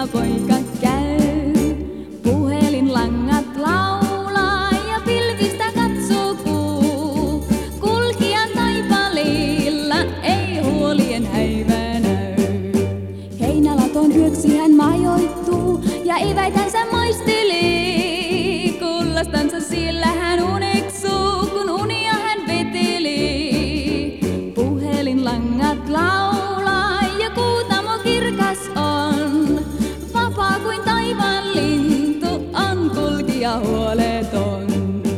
poika käy. Puhelinlangat laulaa ja pilvistä katsoo kuu. Kulkijan taipaleilla ei huolien häivä näy. Heinälaton yöksi hän majoittuu ja eväitänsä maistelee. Kullastansa siellä hän uneksuu, kun unia hän veteli. Puhelinlangat laulaa ja kuutamo kirkas on. Vapaa kuin taivaan lintu on kulkija huoleton.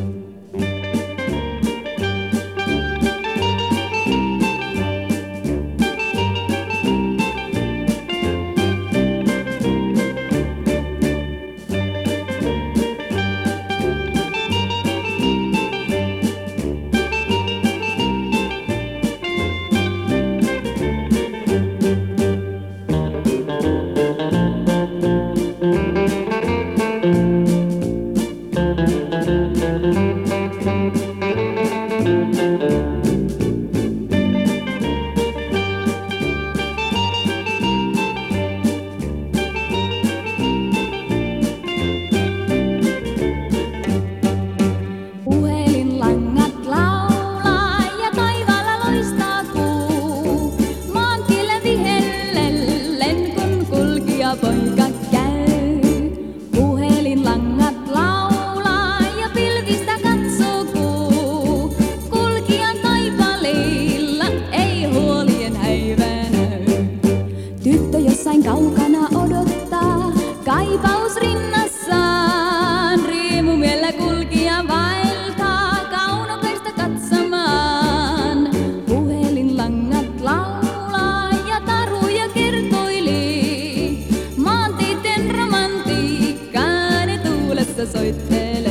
Puhelinlangat laulaa ja taivaalla loistaa kuu. Maantiellä vihellellen, kun kulkija poika käy. Puhelinlangat laulaa ja pilvistä katsoo kuu. Kulkijan taipaleilla ei huolien häivä näy. Tyttö jossain kaukana odottaa, kaipaus rinnassaan. Riemumiellä kulkija vaeltaa kaunokaista katsomaan. Puhelinlangat laulaa ja taruja kertoilee. Maanteiden romantiikkaa ne tuulessa soittelee.